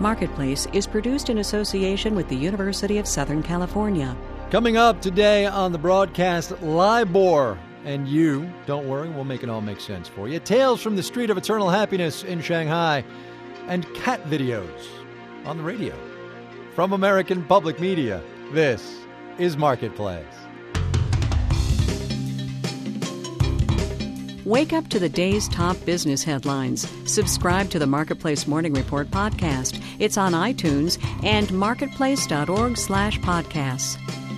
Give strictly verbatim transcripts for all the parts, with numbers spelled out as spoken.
Marketplace is produced in association with the University of Southern California. Coming up today on the broadcast, LIBOR. And you, don't worry, we'll make it all make sense for you. Tales from the Street of Eternal Happiness in Shanghai. And cat videos on the radio. From American Public Media, this is Marketplace. Wake up to the day's top business headlines. Subscribe to the Marketplace Morning Report podcast. It's on iTunes and marketplace.org slash podcasts.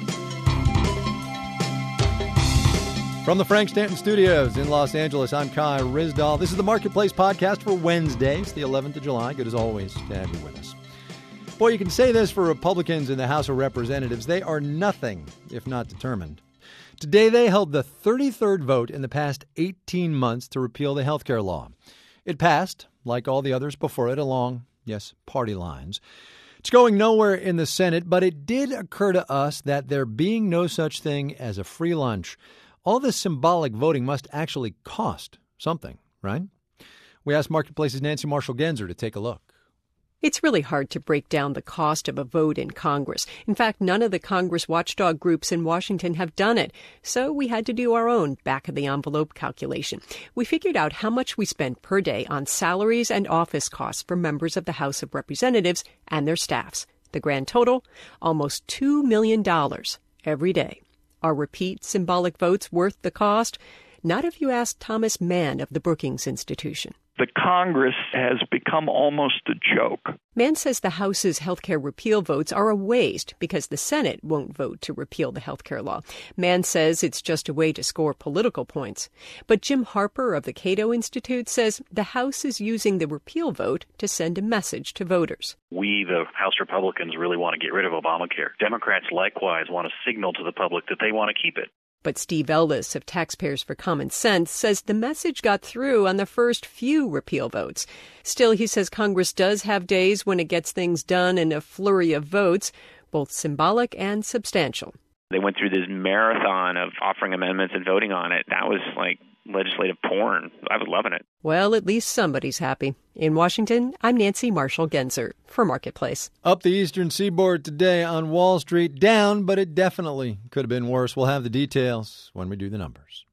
From the Frank Stanton Studios in Los Angeles, I'm Kai Ryssdal. This is the Marketplace podcast for Wednesday. It's the eleventh of July. Good as always to have you with us. Boy, you can say this for Republicans in the House of Representatives. They are nothing if not determined. Today, they held the thirty-third vote in the past eighteen months to repeal the health care law. It passed, like all the others before it, along, yes, party lines. It's going nowhere in the Senate, but it did occur to us that there being no such thing as a free lunch, all this symbolic voting must actually cost something, right? We asked Marketplace's Nancy Marshall-Genzer to take a look. It's really hard to break down the cost of a vote in Congress. In fact, none of the Congress watchdog groups in Washington have done it. So we had to do our own back-of-the-envelope calculation. We figured out how much we spend per day on salaries and office costs for members of the House of Representatives and their staffs. The grand total, almost two million dollars every day. Are repeat symbolic votes worth the cost? Not if you ask Thomas Mann of the Brookings Institution. The Congress has become almost a joke. Mann says the House's health care repeal votes are a waste because the Senate won't vote to repeal the health care law. Mann says it's just a way to score political points. But Jim Harper of the Cato Institute says the House is using the repeal vote to send a message to voters. We, the House Republicans, really want to get rid of Obamacare. Democrats likewise want to signal to the public that they want to keep it. But Steve Ellis of Taxpayers for Common Sense says the message got through on the first few repeal votes. Still, he says Congress does have days when it gets things done in a flurry of votes, both symbolic and substantial. They went through this marathon of offering amendments and voting on it. That was like legislative porn. I was loving it. Well, at least somebody's happy. In Washington, I'm Nancy Marshall-Genzer for Marketplace. Up the eastern seaboard today on Wall Street, down, but it definitely could have been worse. We'll have the details when we do the numbers.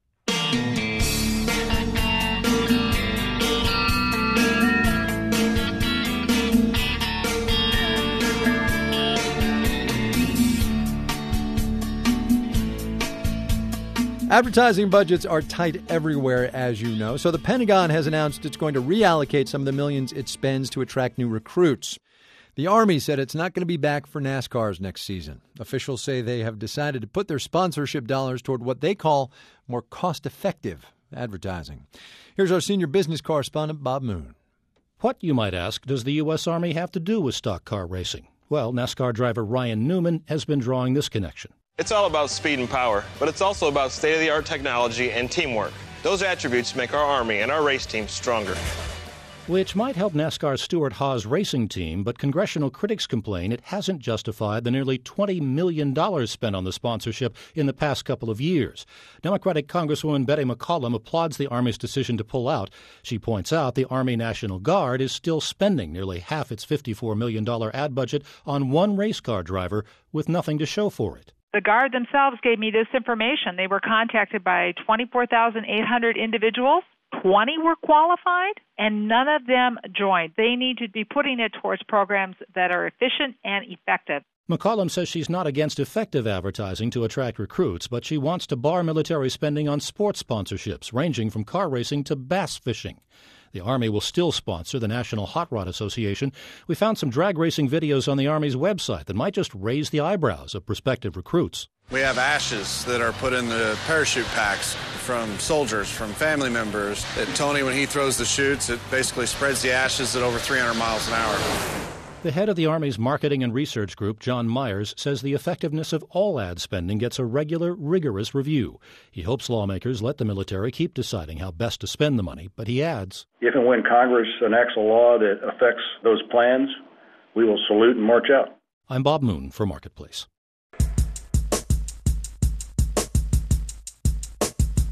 Advertising budgets are tight everywhere, as you know, so the Pentagon has announced it's going to reallocate some of the millions it spends to attract new recruits. The Army said it's not going to be back for NASCARs next season. Officials say they have decided to put their sponsorship dollars toward what they call more cost-effective advertising. Here's our senior business correspondent, Bob Moon. What, you might ask, does the U S. Army have to do with stock car racing? Well, NASCAR driver Ryan Newman has been drawing this connection. It's all about speed and power, but it's also about state-of-the-art technology and teamwork. Those attributes make our Army and our race team stronger. Which might help NASCAR's Stewart Haas racing team, but congressional critics complain it hasn't justified the nearly twenty million dollars spent on the sponsorship in the past couple of years. Democratic Congresswoman Betty McCollum applauds the Army's decision to pull out. She points out the Army National Guard is still spending nearly half its fifty-four million dollars ad budget on one race car driver with nothing to show for it. The Guard themselves gave me this information. They were contacted by twenty-four thousand eight hundred individuals. twenty were qualified, and none of them joined. They need to be putting it towards programs that are efficient and effective. McCollum says she's not against effective advertising to attract recruits, but she wants to bar military spending on sports sponsorships, ranging from car racing to bass fishing. The Army will still sponsor the National Hot Rod Association. We found some drag racing videos on the Army's website that might just raise the eyebrows of prospective recruits. We have ashes that are put in the parachute packs from soldiers, from family members. That Tony, when he throws the chutes, it basically spreads the ashes at over three hundred miles an hour. The head of the Army's marketing and research group, John Myers, says the effectiveness of all ad spending gets a regular, rigorous review. He hopes lawmakers let the military keep deciding how best to spend the money, but he adds, if and when Congress enacts a law that affects those plans, we will salute and march out. I'm Bob Moon for Marketplace.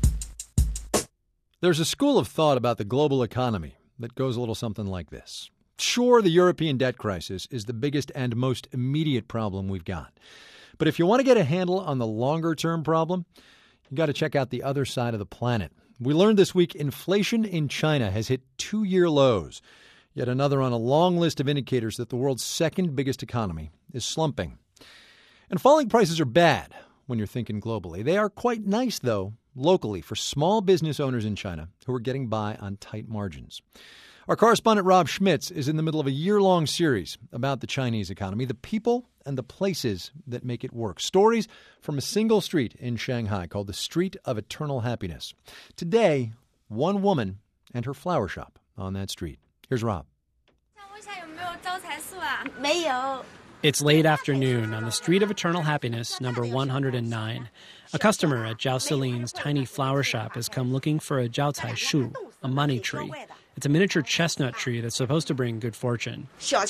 There's a school of thought about the global economy that goes a little something like this. Sure, the European debt crisis is the biggest and most immediate problem we've got. But if you want to get a handle on the longer-term problem, you got to check out the other side of the planet. We learned this week inflation in China has hit two-year lows. Yet another on a long list of indicators that the world's second biggest economy is slumping. And falling prices are bad when you're thinking globally. They are quite nice, though, locally for small business owners in China who are getting by on tight margins. Our correspondent Rob Schmitz is in the middle of a year-long series about the Chinese economy, the people and the places that make it work. Stories from a single street in Shanghai called the Street of Eternal Happiness. Today, one woman and her flower shop on that street. Here's Rob. It's late afternoon on the Street of Eternal Happiness, number one hundred nine. A customer at Zhao Celine's tiny flower shop has come looking for a Zhao Cai Shu, a money tree. It's a miniature chestnut tree that's supposed to bring good fortune.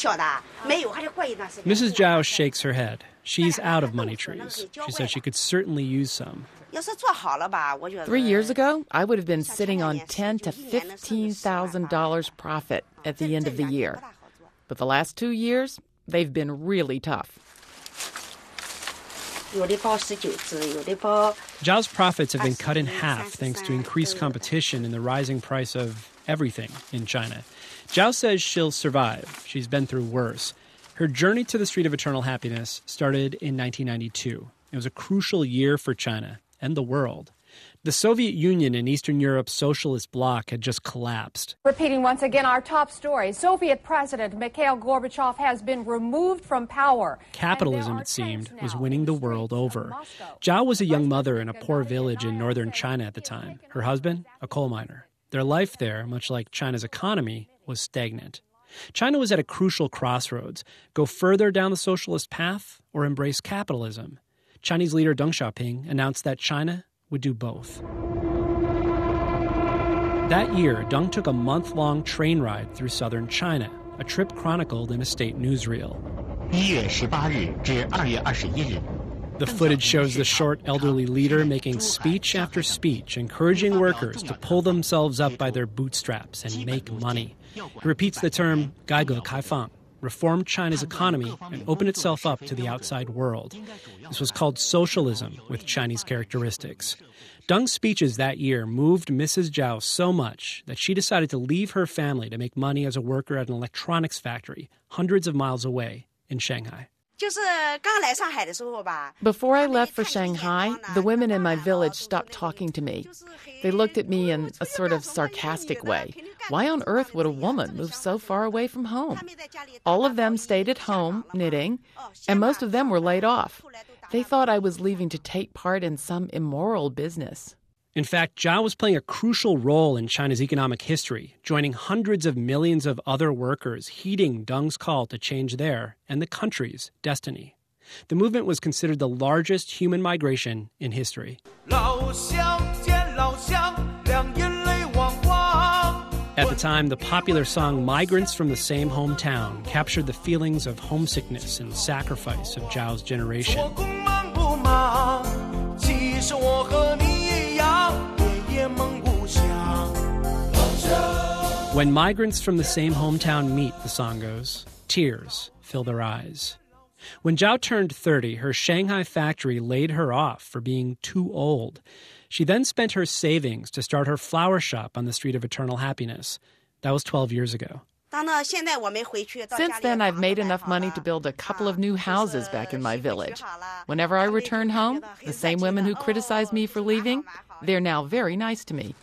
Missus Zhao shakes her head. She's out of money trees. She says she could certainly use some. Three years ago, I would have been sitting on ten thousand to fifteen thousand dollars profit at the end of the year. But the last two years, they've been really tough. Zhao's profits have been cut in half thanks to increased competition and the rising price of everything in China. Zhao says she'll survive. She's been through worse. Her journey to the Street of Eternal Happiness started in nineteen ninety-two. It was a crucial year for China and the world. The Soviet Union and Eastern Europe's socialist bloc had just collapsed. Repeating once again our top story, Soviet President Mikhail Gorbachev has been removed from power. Capitalism, it seemed, was winning the world over. Zhao was a young mother in a poor village in northern China at the time. Her husband, a coal miner. Their life there, much like China's economy, was stagnant. China was at a crucial crossroads. Go further down the socialist path or embrace capitalism? Chinese leader Deng Xiaoping announced that China would do both. That year, Deng took a month-long train ride through southern China, a trip chronicled in a state newsreel. The footage shows the short, elderly leader making speech after speech, encouraging workers to pull themselves up by their bootstraps and make money. He repeats the term 改革开放, reform China's economy and open itself up to the outside world. This was called socialism with Chinese characteristics. Deng's speeches that year moved Missus Zhao so much that she decided to leave her family to make money as a worker at an electronics factory hundreds of miles away in Shanghai. Before I left for Shanghai, the women in my village stopped talking to me. They looked at me in a sort of sarcastic way. Why on earth would a woman move so far away from home? All of them stayed at home, knitting, and most of them were laid off. They thought I was leaving to take part in some immoral business. In fact, Zhao was playing a crucial role in China's economic history, joining hundreds of millions of other workers heeding Deng's call to change their and the country's destiny. The movement was considered the largest human migration in history. At the time, the popular song Migrants from the Same Hometown captured the feelings of homesickness and sacrifice of Zhao's generation. When migrants from the same hometown meet, the song goes, tears fill their eyes. When Zhao turned thirty, her Shanghai factory laid her off for being too old. She then spent her savings to start her flower shop on the Street of Eternal Happiness. That was twelve years ago. Since then, I've made enough money to build a couple of new houses back in my village. Whenever I return home, the same women who criticized me for leaving, they're now very nice to me.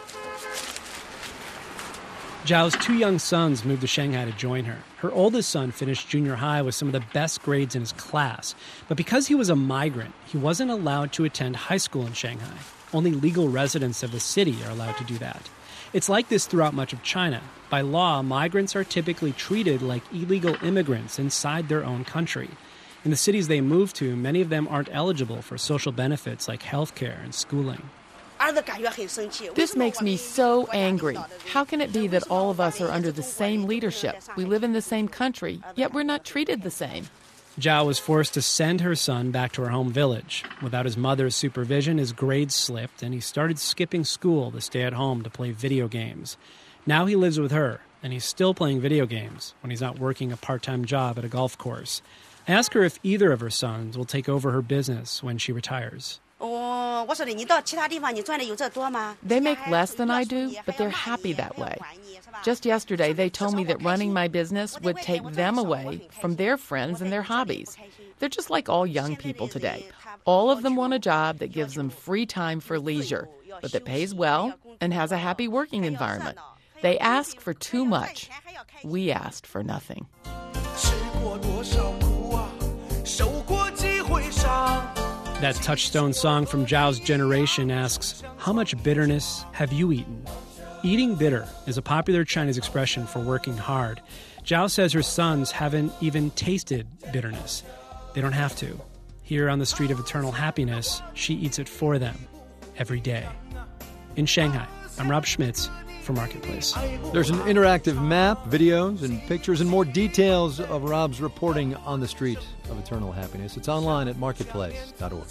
Zhao's two young sons moved to Shanghai to join her. Her oldest son finished junior high with some of the best grades in his class. But because he was a migrant, he wasn't allowed to attend high school in Shanghai. Only legal residents of the city are allowed to do that. It's like this throughout much of China. By law, migrants are typically treated like illegal immigrants inside their own country. In the cities they move to, many of them aren't eligible for social benefits like health care and schooling. This makes me so angry. How can it be that all of us are under the same leadership? We live in the same country, yet we're not treated the same. Zhao was forced to send her son back to her home village. Without his mother's supervision, his grades slipped, and he started skipping school to stay at home to play video games. Now he lives with her, and he's still playing video games when he's not working a part-time job at a golf course. I ask her if either of her sons will take over her business when she retires. They make less than I do, but they're happy that way. Just yesterday, they told me that running my business would take them away from their friends and their hobbies. They're just like all young people today. All of them want a job that gives them free time for leisure, but that pays well and has a happy working environment. They ask for too much. We asked for nothing. That touchstone song from Zhao's generation asks, how much bitterness have you eaten? Eating bitter is a popular Chinese expression for working hard. Zhao says her sons haven't even tasted bitterness. They don't have to. Here on the Street of Eternal Happiness, she eats it for them every day. In Shanghai, I'm Rob Schmitz for Marketplace. There's an interactive map, videos, and pictures and more details of Rob's reporting on the Street of Eternal Happiness. It's online at marketplace dot org.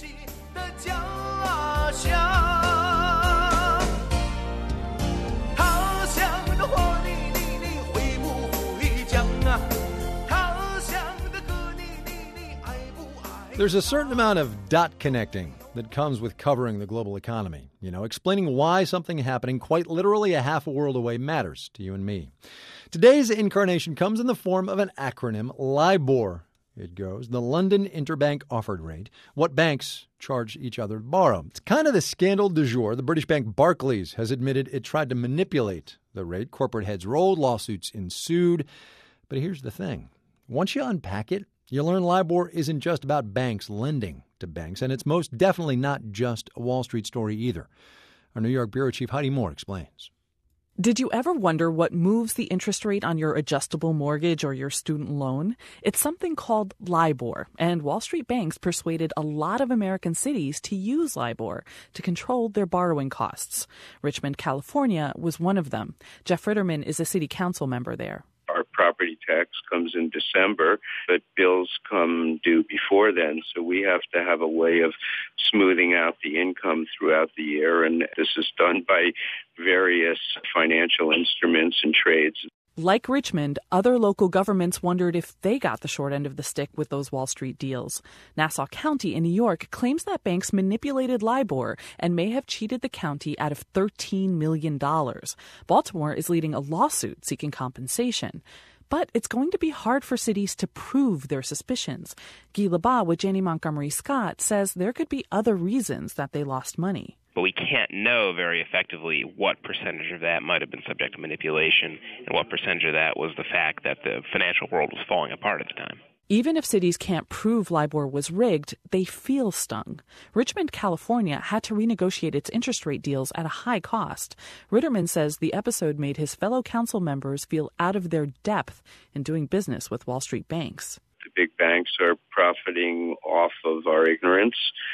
There's a certain amount of dot connecting that comes with covering the global economy. You know, explaining why something happening quite literally a half a world away matters to you and me. Today's incarnation comes in the form of an acronym, LIBOR. It goes, the London Interbank Offered Rate, what banks charge each other to borrow. It's kind of the scandal du jour. The British bank Barclays has admitted it tried to manipulate the rate. Corporate heads rolled, lawsuits ensued. But here's the thing. Once you unpack it, you learn LIBOR isn't just about banks lending to banks, and it's most definitely not just a Wall Street story either. Our New York bureau chief Heidi Moore explains. Did you ever wonder what moves the interest rate on your adjustable mortgage or your student loan? It's something called LIBOR, and Wall Street banks persuaded a lot of American cities to use LIBOR to control their borrowing costs. Richmond, California was one of them. Jeff Ritterman is a city council member there. Our property tax comes in December, but bills come due before then. So we have to have a way of smoothing out the income throughout the year. And this is done by various financial instruments and trades. Like Richmond, other local governments wondered if they got the short end of the stick with those Wall Street deals. Nassau County in New York claims that banks manipulated LIBOR and may have cheated the county out of thirteen million dollars. Baltimore is leading a lawsuit seeking compensation. But it's going to be hard for cities to prove their suspicions. Guy Labat with Janney Montgomery Scott says there could be other reasons that they lost money. But we can't know very effectively what percentage of that might have been subject to manipulation and what percentage of that was the fact that the financial world was falling apart at the time. Even if cities can't prove LIBOR was rigged, they feel stung. Richmond, California had to renegotiate its interest rate deals at a high cost. Ritterman says the episode made his fellow council members feel out of their depth in doing business with Wall Street banks. The big banks are profiting off of our ignorance.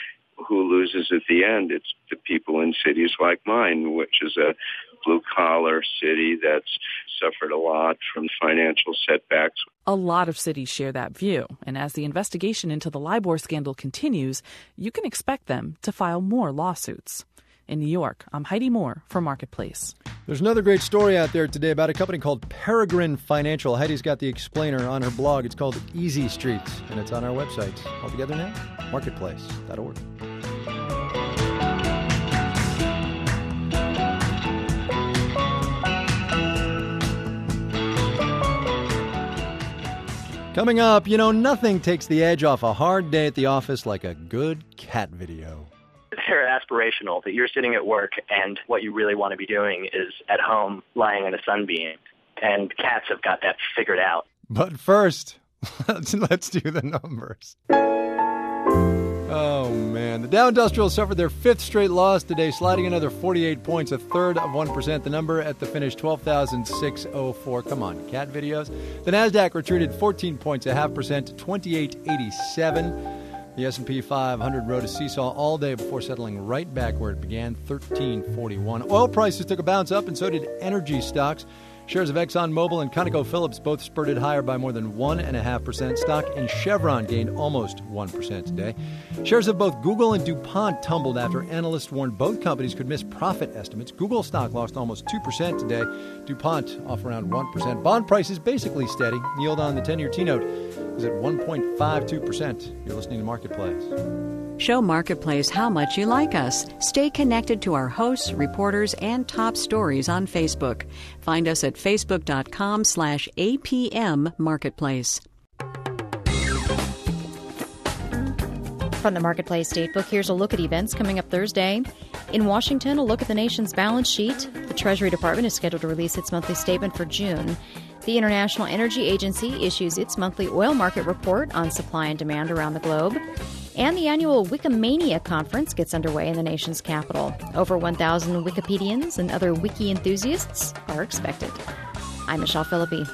Who loses at the end? It's the people in cities like mine, which is a blue-collar city that's suffered a lot from financial setbacks. A lot of cities share that view, and as the investigation into the LIBOR scandal continues, you can expect them to file more lawsuits. In New York, I'm Heidi Moore for Marketplace. There's another great story out there today about a company called Peregrine Financial. Heidi's got the explainer on her blog. It's called Easy Street, and it's on our website. All together now, marketplace dot org. Coming up, you know, nothing takes the edge off a hard day at the office like a good cat video. They're aspirational, that you're sitting at work and what you really want to be doing is at home lying in a sunbeam. And cats have got that figured out. But first, let's, let's do the numbers. Oh, man. The Dow Industrial suffered their fifth straight loss today, sliding another forty-eight points, a third of one percent. The number at the finish, twelve thousand six hundred four. Come on, cat videos. The NASDAQ retreated fourteen points, a half percent to twenty-eight eighty-seven. The S and P five hundred rode a seesaw all day before settling right back where it began, thirteen forty-one. Oil prices took a bounce up, and so did energy stocks. Shares of ExxonMobil and ConocoPhillips both spurted higher by more than one point five percent. Stock in Chevron gained almost one percent today. Shares of both Google and DuPont tumbled after analysts warned both companies could miss profit estimates. Google stock lost almost two percent today. DuPont off around one percent. Bond prices basically steady. Yield on the ten-year T-note is at one point five two percent. You're listening to Marketplace. Show Marketplace how much you like us. Stay connected to our hosts, reporters, and top stories on Facebook. Find us at facebook.com slash APM Marketplace. From the Marketplace Datebook, here's a look at events coming up Thursday. In Washington, a look at the nation's balance sheet. The Treasury Department is scheduled to release its monthly statement for June. The International Energy Agency issues its monthly oil market report on supply and demand around the globe. And the annual Wikimania conference gets underway in the nation's capital. Over one thousand Wikipedians and other wiki enthusiasts are expected. I'm Michelle Philippi.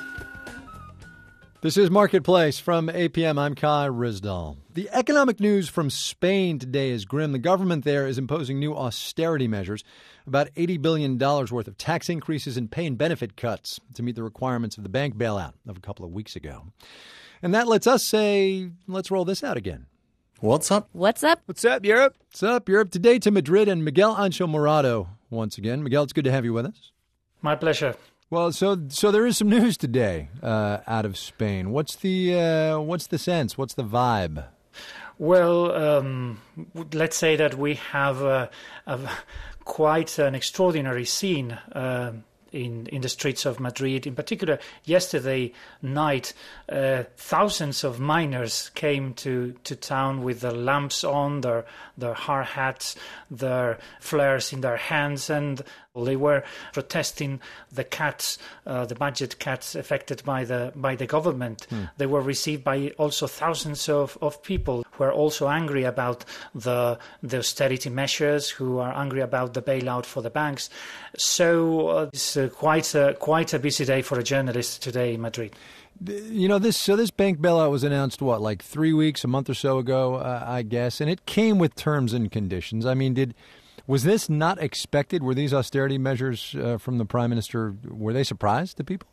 This is Marketplace from A P M. I'm Kai Rizdal. The economic news from Spain today is grim. The government there is imposing new austerity measures, about eighty billion dollars worth of tax increases and pay and benefit cuts to meet the requirements of the bank bailout of a couple of weeks ago. And that lets us say, let's roll this out again. What's up? What's up? What's up, Europe? What's up, Europe? Today to Madrid and Miguel Ancho Morado once again. Miguel, it's good to have you with us. My pleasure. Well, so so there is some news today uh, out of Spain. What's the uh, what's the sense? What's the vibe? Well, um, let's say that we have a, a, quite an extraordinary scene uh, in in the streets of Madrid. In particular, yesterday night, uh, thousands of miners came to, to town with their lamps on, their their hard hats, their flares in their hands, and they were protesting the cuts, uh, the budget cuts affected by the by the government. Hmm. They were received by also thousands of, of people who are also angry about the the austerity measures, who are angry about the bailout for the banks. So uh, it's uh, quite a, quite a busy day for a journalist today in Madrid. You know, this so this bank bailout was announced, what, like three weeks, a month or so ago, uh, I guess, and it came with terms and conditions. I mean, did was this not expected? Were these austerity measures uh, from the Prime Minister, were they surprised to people?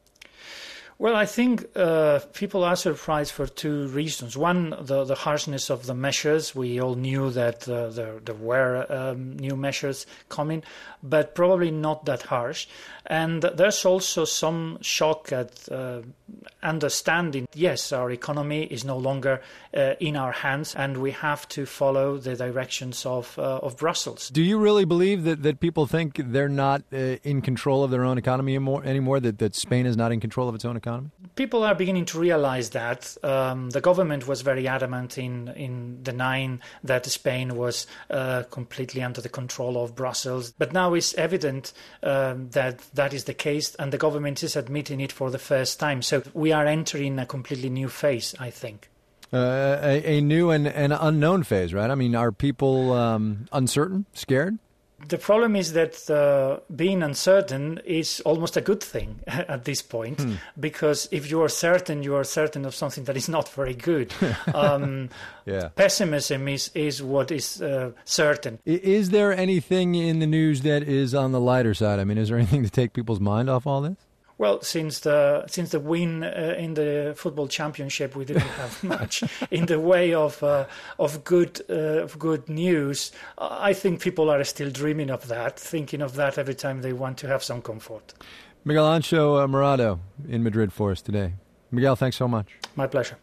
Well, I think uh, people are surprised for two reasons. One, the, the harshness of the measures. We all knew that uh, there, there were um, new measures coming, but probably not that harsh. And there's also some shock at uh, understanding, yes, our economy is no longer uh, in our hands, and we have to follow the directions of uh, of Brussels. Do you really believe that, that people think they're not uh, in control of their own economy anymore, anymore that, that Spain is not in control of its own economy? People are beginning to realize that. Um, the government was very adamant in, in denying that Spain was uh, completely under the control of Brussels. But now it's evident um, that that is the case, and the government is admitting it for the first time. So we are entering a completely new phase, I think. Uh, a, a new and, and unknown phase, right? I mean, are people um, uncertain, scared? The problem is that uh, being uncertain is almost a good thing at this point, hmm. because if you are certain, you are certain of something that is not very good. Um, yeah. Pessimism is, is what is uh, certain. Is there anything in the news that is on the lighter side? I mean, is there anything to take people's mind off all this? Well, since the since the win uh, in the football championship, we didn't have much in the way of uh, of good uh, of good news. I think people are still dreaming of that, thinking of that every time they want to have some comfort. Miguel Ancho uh, Morado in Madrid for us today. Miguel, thanks so much. My pleasure.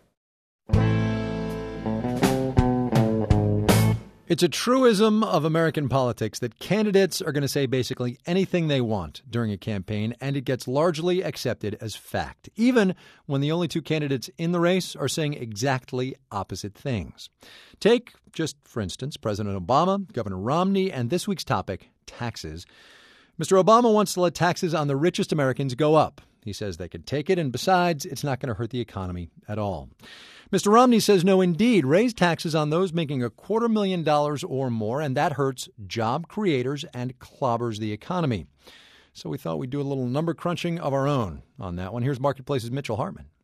It's a truism of American politics that candidates are going to say basically anything they want during a campaign, and it gets largely accepted as fact, even when the only two candidates in the race are saying exactly opposite things. Take, just for instance, President Obama, Governor Romney, and this week's topic, taxes. Mister Obama wants to let taxes on the richest Americans go up. He says they can take it, and besides, it's not going to hurt the economy at all. Mister Romney says no, indeed, raise taxes on those making a quarter million dollars or more, and that hurts job creators and clobbers the economy. So we thought we'd do a little number crunching of our own on that one. Here's Marketplace's Mitchell Hartman.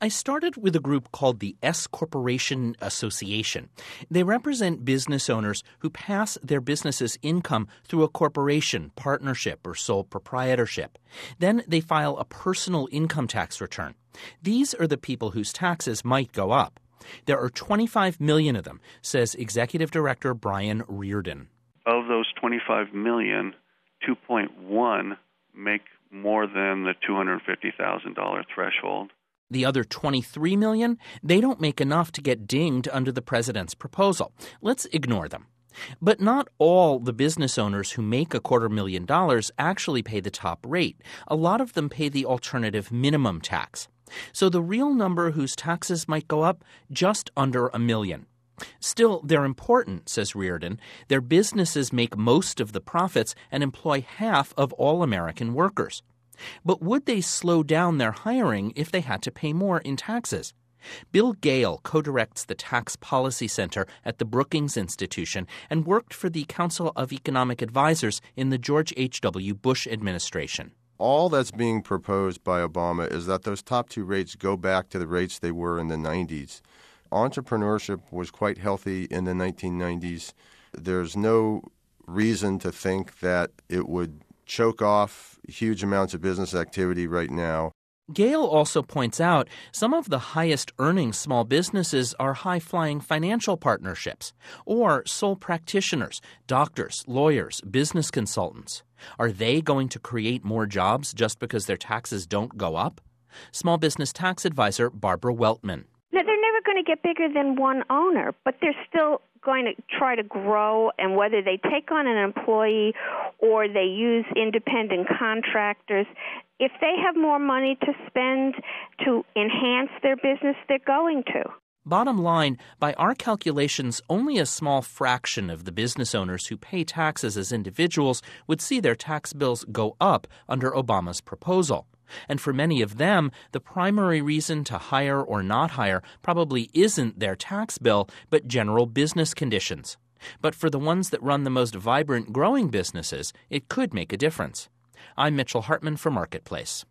I started with a group called the S Corporation Association. They represent business owners who pass their business's income through a corporation, partnership, or sole proprietorship. Then they file a personal income tax return. These are the people whose taxes might go up. There are twenty-five million of them, says Executive Director Brian Reardon. Of those twenty-five million, two point one make more than the two hundred fifty thousand dollars threshold. The other twenty-three million, they don't make enough to get dinged under the president's proposal. Let's ignore them. But not all the business owners who make a quarter million dollars actually pay the top rate. A lot of them pay the alternative minimum tax. So the real number whose taxes might go up, just under a million. Still, they're important, says Reardon. Their businesses make most of the profits and employ half of all American workers. But would they slow down their hiring if they had to pay more in taxes? Bill Gale co-directs the Tax Policy Center at the Brookings Institution and worked for the Council of Economic Advisors in the George H W. Bush administration. All that's being proposed by Obama is that those top two rates go back to the rates they were in the nineties. Entrepreneurship was quite healthy in the nineteen nineties. There's no reason to think that it would choke off huge amounts of business activity right now. Gale also points out some of the highest-earning small businesses are high-flying financial partnerships or sole practitioners, doctors, lawyers, business consultants. Are they going to create more jobs just because their taxes don't go up? Small business tax advisor Barbara Weltman. No, they're never going to get bigger than one owner, but they're still going to try to grow, and whether they take on an employee or they use independent contractors, if they have more money to spend to enhance their business, they're going to. Bottom line, by our calculations, only a small fraction of the business owners who pay taxes as individuals would see their tax bills go up under Obama's proposal. And for many of them, the primary reason to hire or not hire probably isn't their tax bill, but general business conditions. But for the ones that run the most vibrant growing businesses, it could make a difference. I'm Mitchell Hartman for Marketplace.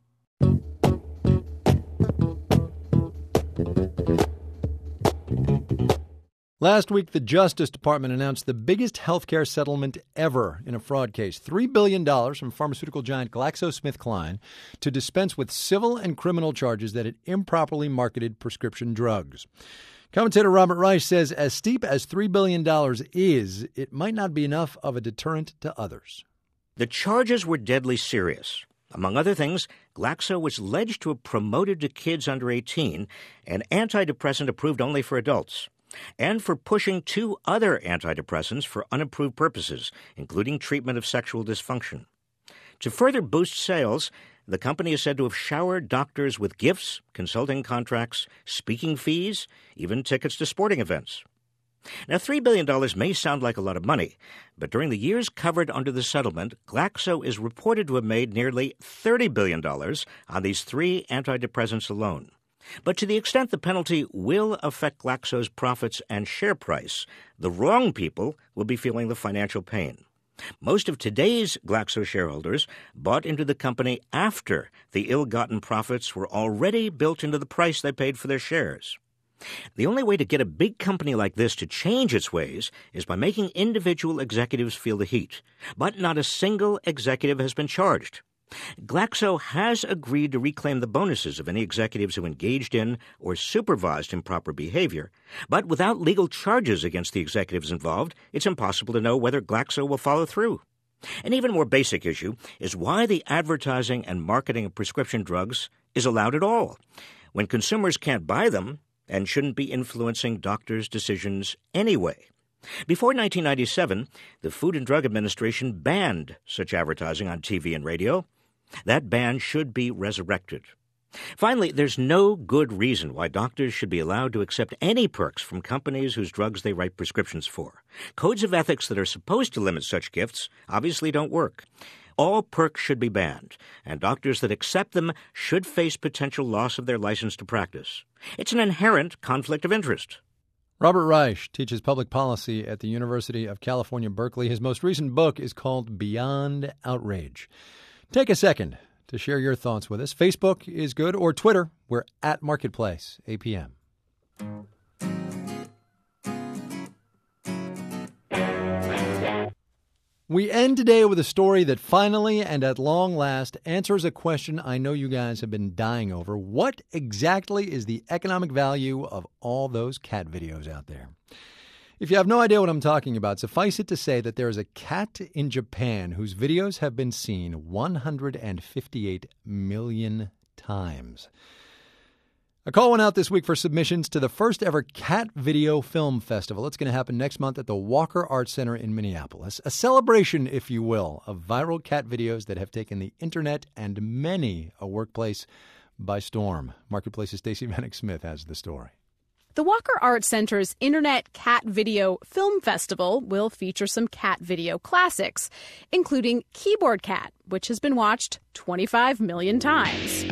Last week, the Justice Department announced the biggest healthcare settlement ever in a fraud case. three billion dollars from pharmaceutical giant GlaxoSmithKline to dispense with civil and criminal charges that it improperly marketed prescription drugs. Commentator Robert Reich says as steep as three billion dollars is, it might not be enough of a deterrent to others. The charges were deadly serious. Among other things, Glaxo was alleged to have promoted to kids under eighteen an antidepressant approved only for adults, and for pushing two other antidepressants for unapproved purposes, including treatment of sexual dysfunction. To further boost sales, the company is said to have showered doctors with gifts, consulting contracts, speaking fees, even tickets to sporting events. Now, three billion dollars may sound like a lot of money, but during the years covered under the settlement, Glaxo is reported to have made nearly thirty billion dollars on these three antidepressants alone. But to the extent the penalty will affect Glaxo's profits and share price, the wrong people will be feeling the financial pain. Most of today's Glaxo shareholders bought into the company after the ill-gotten profits were already built into the price they paid for their shares. The only way to get a big company like this to change its ways is by making individual executives feel the heat. But not a single executive has been charged. Glaxo has agreed to reclaim the bonuses of any executives who engaged in or supervised improper behavior, but without legal charges against the executives involved, it's impossible to know whether Glaxo will follow through. An even more basic issue is why the advertising and marketing of prescription drugs is allowed at all, when consumers can't buy them and shouldn't be influencing doctors' decisions anyway. Before nineteen ninety-seven, the Food and Drug Administration banned such advertising on T V and radio. That ban should be resurrected. Finally, there's no good reason why doctors should be allowed to accept any perks from companies whose drugs they write prescriptions for. Codes of ethics that are supposed to limit such gifts obviously don't work. All perks should be banned, and doctors that accept them should face potential loss of their license to practice. It's an inherent conflict of interest. Robert Reich teaches public policy at the University of California, Berkeley. His most recent book is called Beyond Outrage. Take a second to share your thoughts with us. Facebook is good, or Twitter. We're at Marketplace, A P M. We end today with a story that finally and at long last answers a question I know you guys have been dying over. What exactly is the economic value of all those cat videos out there? If you have no idea what I'm talking about, suffice it to say that there is a cat in Japan whose videos have been seen one hundred fifty-eight million times. A call went out this week for submissions to the first ever Cat Video Film Festival. It's going to happen next month at the Walker Arts Center in Minneapolis. A celebration, if you will, of viral cat videos that have taken the internet and many a workplace by storm. Marketplace's Stacey Vanek Smith has the story. The Walker Arts Center's Internet Cat Video Film Festival will feature some cat video classics, including Keyboard Cat, which has been watched twenty-five million times.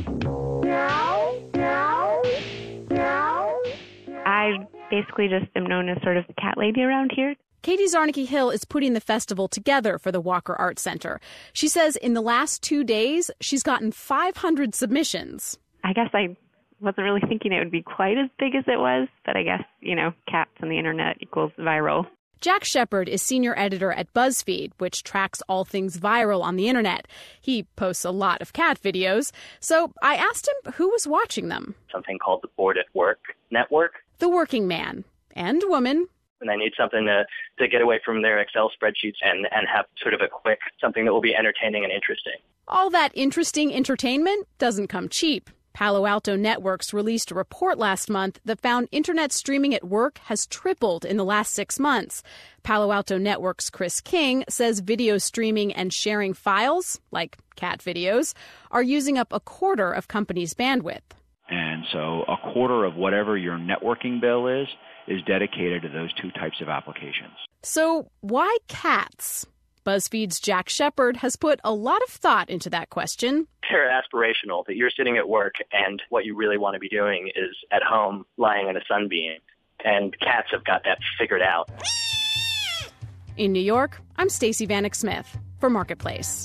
I basically just am known as sort of the cat lady around here. Katie Zarnicki-Hill is putting the festival together for the Walker Arts Center. She says in the last two days, she's gotten five hundred submissions. I guess I wasn't really thinking it would be quite as big as it was, but I guess, you know, cats on the internet equals viral. Jack Shepard is senior editor at BuzzFeed, which tracks all things viral on the internet. He posts a lot of cat videos, so I asked him who was watching them. Something called the Bored at Work Network. The working man and woman. And I need something to, to get away from their Excel spreadsheets and, and have sort of a quick, something that will be entertaining and interesting. All that interesting entertainment doesn't come cheap. Palo Alto Networks released a report last month that found internet streaming at work has tripled in the last six months. Palo Alto Networks' Chris King says video streaming and sharing files, like cat videos, are using up a quarter of companies' bandwidth. And so a quarter of whatever your networking bill is, is dedicated to those two types of applications. So why cats? BuzzFeed's Jack Shepard has put a lot of thought into that question. They're aspirational, that you're sitting at work and what you really want to be doing is at home lying in a sunbeam. And cats have got that figured out. In New York, I'm Stacey Vanek Smith for Marketplace.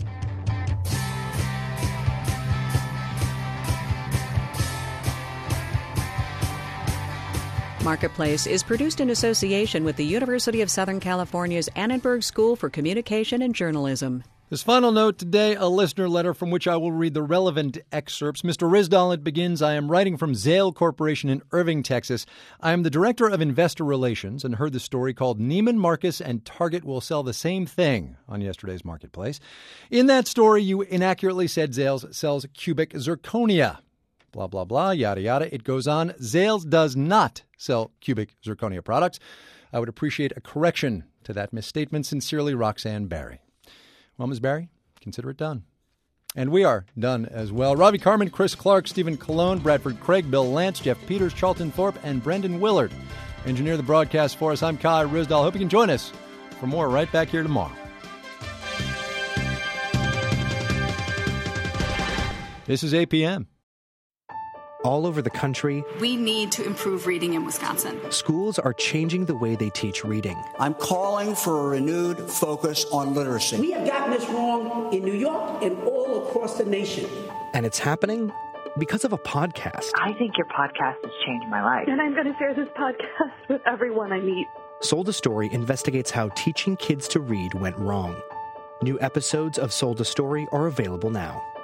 Marketplace is produced in association with the University of Southern California's Annenberg School for Communication and Journalism. This final note today, a listener letter from which I will read the relevant excerpts. Mister Rizdal, it begins, I am writing from Zale Corporation in Irving, Texas. I am the Director of Investor Relations and heard the story called Neiman Marcus and Target will sell the same thing on yesterday's Marketplace. In that story, you inaccurately said Zales sells cubic zirconia. Blah, blah, blah, yada, yada. It goes on. Zales does not sell cubic zirconia products. I would appreciate a correction to that misstatement. Sincerely, Roxanne Barry. Well, Miz Barry, consider it done. And we are done as well. Ravi Carmen, Chris Clark, Stephen Colon, Bradford Craig, Bill Lance, Jeff Peters, Charlton Thorpe, and Brendan Willard. Engineer the broadcast for us. I'm Kai Rizdal. Hope you can join us for more right back here tomorrow. This is A P M. All over the country, we need to improve reading in Wisconsin. Schools are changing the way they teach reading. I'm calling for a renewed focus on literacy. We have gotten this wrong in New York and all across the nation. And it's happening because of a podcast. I think your podcast has changed my life. And I'm going to share this podcast with everyone I meet. Sold a Story investigates how teaching kids to read went wrong. New episodes of Sold a Story are available now.